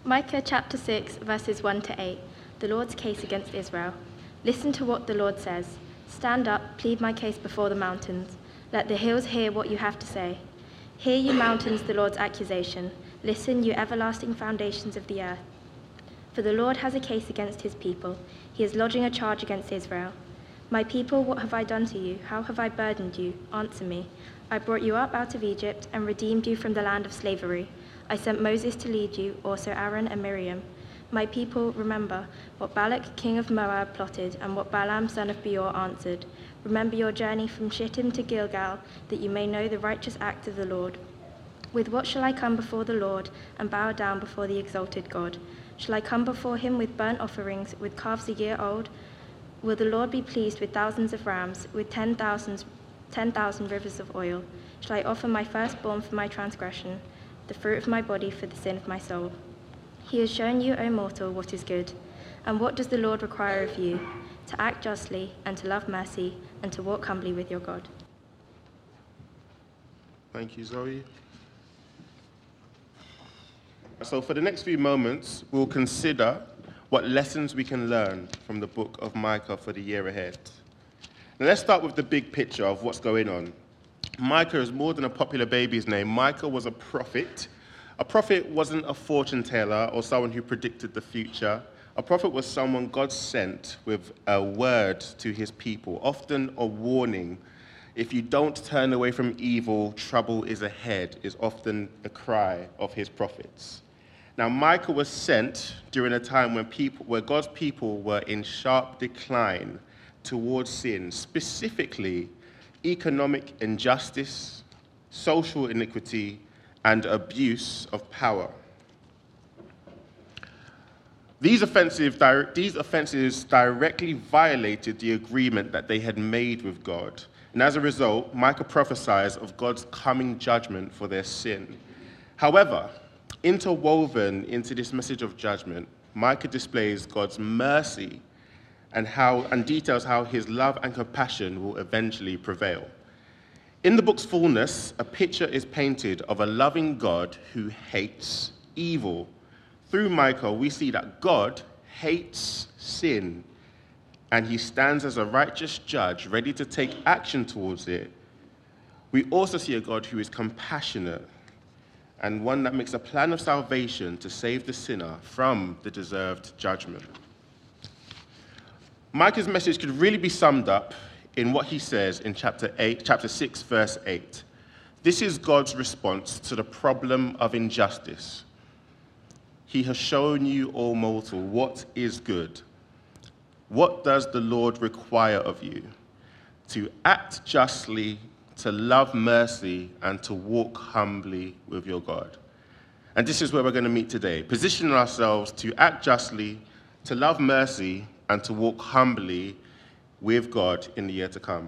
Micah chapter 6, verses 1 to 8, the Lord's case against Israel. Listen to what the Lord says. Stand up, plead my case before the mountains. Let the hills hear what you have to say. Hear, you mountains, the Lord's accusation. Listen, you everlasting foundations of the earth. For the Lord has a case against his people. He is lodging a charge against Israel. My people, what have I done to you? How have I burdened you? Answer me. I brought you up out of Egypt and redeemed you from the land of slavery. I sent Moses to lead you, also Aaron and Miriam. My people, remember what Balak, king of Moab, plotted, and what Balaam, son of Beor, answered. Remember your journey from Shittim to Gilgal, that you may know the righteous act of the Lord. With what shall I come before the Lord and bow down before the exalted God? Shall I come before him with burnt offerings, with calves a year old? Will the Lord be pleased with thousands of rams, with 10,000 rivers of oil? Shall I offer my firstborn for my transgression, the fruit of my body for the sin of my soul? He has shown you, O mortal, what is good. And what does the Lord require of you? To act justly, and to love mercy, and to walk humbly with your God. Thank you, Zoe. So for the next few moments, we'll consider what lessons we can learn from the book of Micah for the year ahead. Now let's start with the big picture of what's going on. Micah is more than a popular baby's name. Micah was a prophet. A prophet wasn't a fortune teller or someone who predicted the future. A prophet was someone God sent with a word to his people, often a warning. If you don't turn away from evil, trouble is ahead, is often the cry of his prophets. Now, Micah was sent during a time where God's people were in sharp decline towards sin, specifically economic injustice, social iniquity, and abuse of power. These offenses directly violated the agreement that they had made with God. And as a result, Micah prophesies of God's coming judgment for their sin. However, interwoven into this message of judgment, Micah displays God's mercy and details how his love and compassion will eventually prevail. In the book's fullness, a picture is painted of a loving God who hates evil. Through Micah, we see that God hates sin, and he stands as a righteous judge, ready to take action towards it. We also see a God who is compassionate, and one that makes a plan of salvation to save the sinner from the deserved judgment. Micah's message could really be summed up in what he says in chapter 6, verse 8. This is God's response to the problem of injustice. He has shown you, O mortal, what is good. What does the Lord require of you? To act justly, to love mercy, and to walk humbly with your God. And this is where we're going to meet today, positioning ourselves to act justly, to love mercy, and to walk humbly with God in the year to come.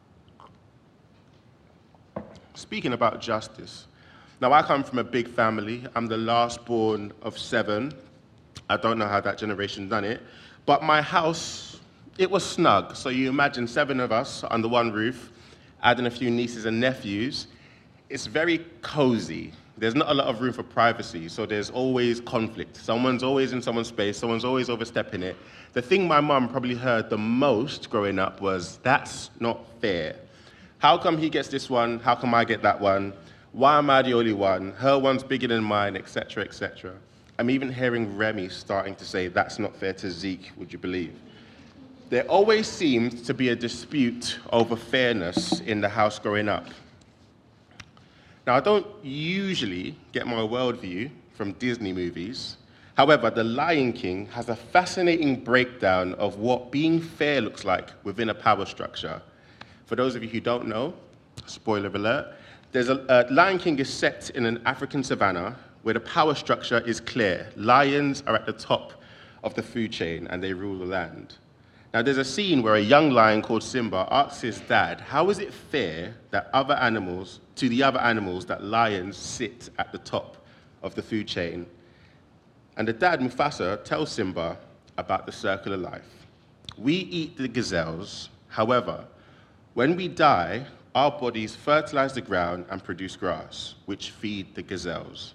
Speaking about justice, now I come from a big family. I'm the last born of 7. I don't know how that generation done it, but my house, it was snug. So you imagine 7 of us under one roof, adding a few nieces and nephews. It's very cozy. There's not a lot of room for privacy, so there's always conflict. Someone's always in someone's space, someone's always overstepping it. The thing my mum probably heard the most growing up was, that's not fair. How come he gets this one? How come I get that one? Why am I the only one? Her one's bigger than mine, etc., etc. I'm even hearing Remy starting to say, that's not fair to Zeke, would you believe? There always seemed to be a dispute over fairness in the house growing up. Now, I don't usually get my worldview from Disney movies. However, The Lion King has a fascinating breakdown of what being fair looks like within a power structure. For those of you who don't know, spoiler alert, Lion King is set in an African savanna where the power structure is clear. Lions are at the top of the food chain and they rule the land. Now, there's a scene where a young lion called Simba asks his dad, how is it fair that the other animals that lions sit at the top of the food chain? And the dad, Mufasa, tells Simba about the circle of life. We eat the gazelles. However, when we die, our bodies fertilize the ground and produce grass, which feed the gazelles.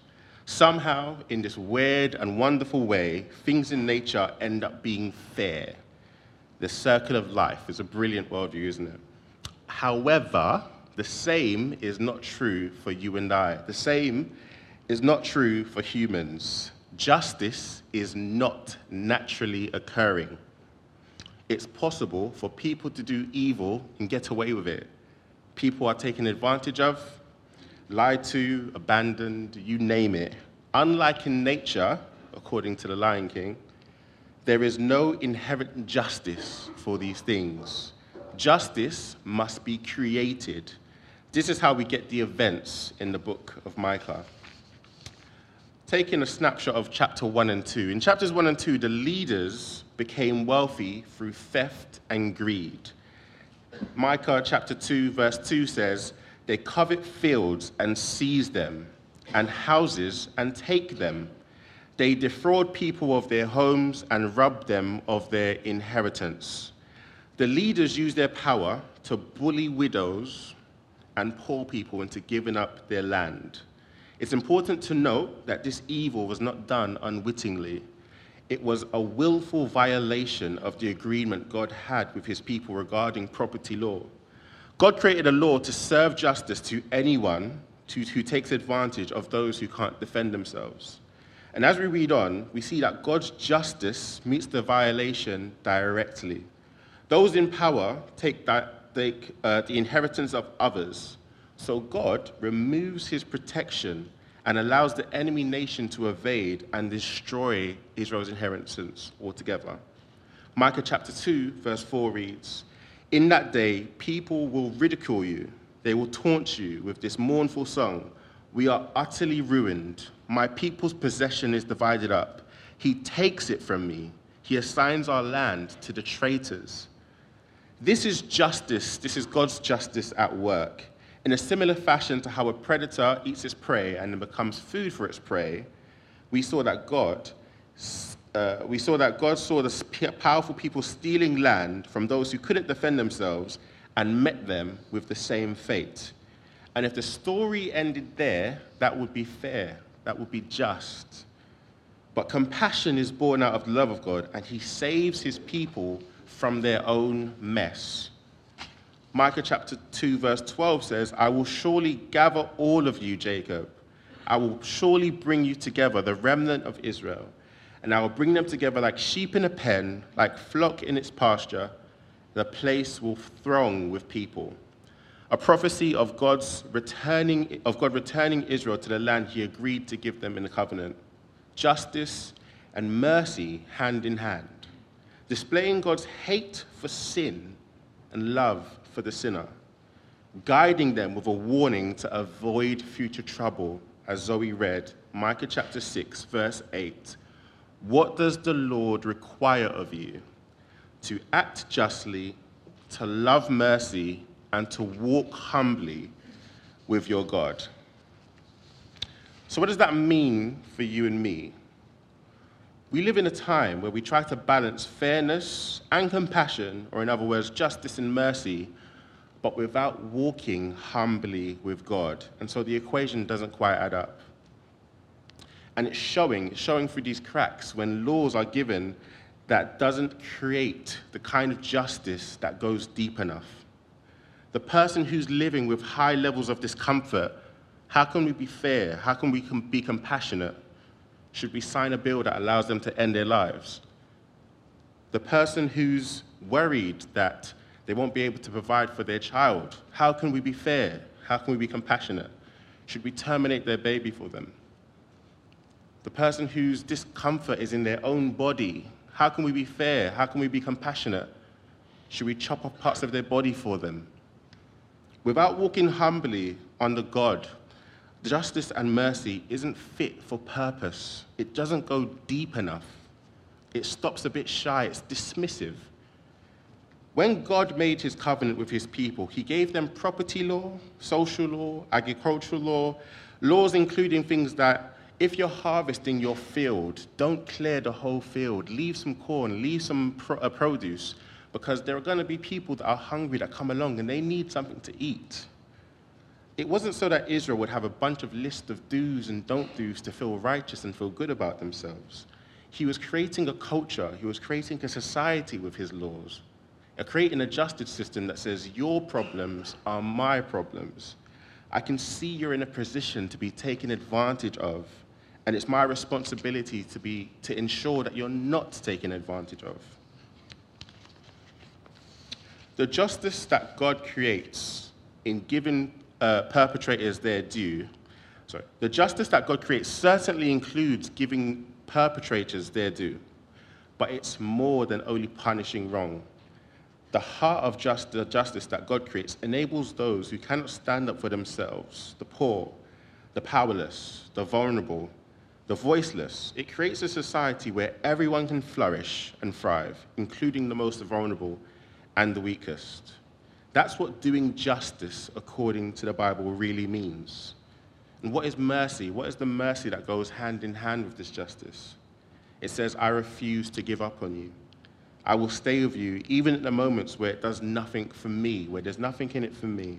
Somehow, in this weird and wonderful way, things in nature end up being fair. The circle of life is a brilliant worldview, isn't it? However, the same is not true for you and I. The same is not true for humans. Justice is not naturally occurring. It's possible for people to do evil and get away with it. People are taken advantage of, lied to, abandoned, you name it. Unlike in nature, according to the Lion King, there is no inherent justice for these things. Justice must be created. This is how we get the events in the book of Micah. Taking a snapshot of chapter 1 and 2. In chapters 1 and 2, the leaders became wealthy through theft and greed. Micah chapter 2, verse 2 says, they covet fields and seize them, and houses and take them. They defraud people of their homes and rob them of their inheritance. The leaders use their power to bully widows and poor people into giving up their land. It's important to note that this evil was not done unwittingly. It was a willful violation of the agreement God had with his people regarding property law. God created a law to serve justice to anyone who takes advantage of those who can't defend themselves. And as we read on, we see that God's justice meets the violation directly. Those in power take the inheritance of others. So God removes his protection and allows the enemy nation to evade and destroy Israel's inheritance altogether. Micah chapter 2, verse 4 reads, in that day, people will ridicule you. They will taunt you with this mournful song. We are utterly ruined. My people's possession is divided up. He takes it from me. He assigns our land to the traitors. This is justice. This is God's justice at work. In a similar fashion to how a predator eats its prey and then becomes food for its prey, we saw that God saw the powerful people stealing land from those who couldn't defend themselves and met them with the same fate. And if the story ended there, that would be fair, that would be just. But compassion is born out of the love of God, and he saves his people from their own mess. Micah chapter 2, verse 12 says, I will surely gather all of you, Jacob. I will surely bring you together, the remnant of Israel. And I will bring them together like sheep in a pen, like flock in its pasture. The place will throng with people. A prophecy of God returning Israel to the land he agreed to give them in the covenant. Justice and mercy hand in hand. Displaying God's hate for sin and love for the sinner. Guiding them with a warning to avoid future trouble, as Zoe read, Micah chapter 6, verse 8. What does the Lord require of you? To act justly, to love mercy, and to walk humbly with your God. So what does that mean for you and me? We live in a time where we try to balance fairness and compassion, or in other words, justice and mercy, but without walking humbly with God. And so the equation doesn't quite add up. And it's showing through these cracks when laws are given that doesn't create the kind of justice that goes deep enough. The person who's living with high levels of discomfort, how can we be fair? How can we be compassionate? Should we sign a bill that allows them to end their lives? The person who's worried that they won't be able to provide for their child, how can we be fair? How can we be compassionate? Should we terminate their baby for them? The person whose discomfort is in their own body, how can we be fair? How can we be compassionate? Should we chop off parts of their body for them? Without walking humbly under God, justice and mercy isn't fit for purpose. It doesn't go deep enough. It stops a bit shy. It's dismissive. When God made his covenant with his people, he gave them property law, social law, agricultural law, laws including things that if you're harvesting your field, don't clear the whole field. Leave some corn, leave some produce, because there are going to be people that are hungry that come along and they need something to eat. It wasn't so that Israel would have a bunch of lists of do's and don't do's to feel righteous and feel good about themselves. He was creating a culture, he was creating a society with his laws, creating a justice system that says, your problems are my problems. I can see you're in a position to be taken advantage of, and it's my responsibility to ensure that you're not taken advantage of. The justice that God creates in giving perpetrators their due, the justice that God creates certainly includes giving perpetrators their due, but it's more than only punishing wrong. The heart of the justice that God creates enables those who cannot stand up for themselves, the poor, the powerless, the vulnerable, the voiceless. It creates a society where everyone can flourish and thrive, including the most vulnerable and the weakest. That's what doing justice according to the Bible really means. And what is mercy? What is the mercy that goes hand in hand with this justice? It says, I refuse to give up on you. I will stay with you even at the moments where it does nothing for me, where there's nothing in it for me.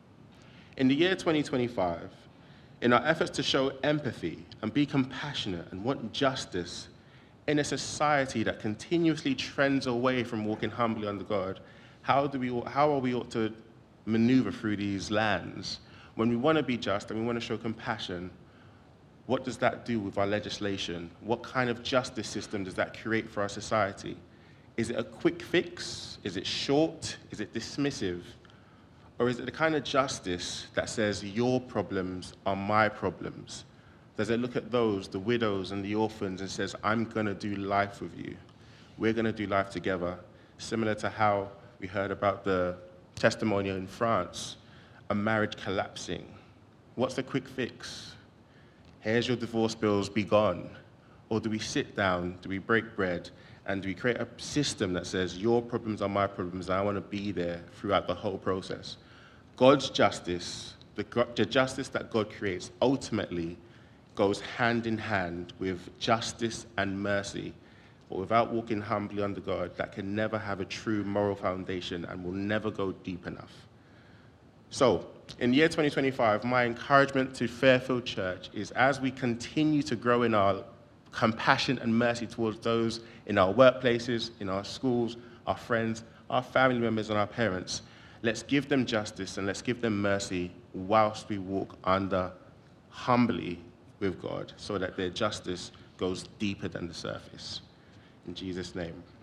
In the year 2025, in our efforts to show empathy and be compassionate and want justice in a society that continuously trends away from walking humbly under God, how are we ought to maneuver through these lands? When we want to be just and we want to show compassion, what does that do with our legislation? What kind of justice system does that create for our society? Is it a quick fix? Is it short? Is it dismissive? Or is it the kind of justice that says, your problems are my problems? Does it look at those, the widows and the orphans, and says, I'm going to do life with you. We're going to do life together, similar to how we heard about the testimony in France, a marriage collapsing. What's the quick fix? Here's your divorce bills, be gone. Or do we sit down, do we break bread, and do we create a system that says, your problems are my problems, and I want to be there throughout the whole process? God's justice, the justice that God creates, ultimately goes hand in hand with justice and mercy. But without walking humbly under God, that can never have a true moral foundation and will never go deep enough. So, in the year 2025, my encouragement to Fairfield Church is, as we continue to grow in our compassion and mercy towards those in our workplaces, in our schools, our friends, our family members, and our parents, let's give them justice and let's give them mercy whilst we walk humbly with God, so that their justice goes deeper than the surface. In Jesus' name.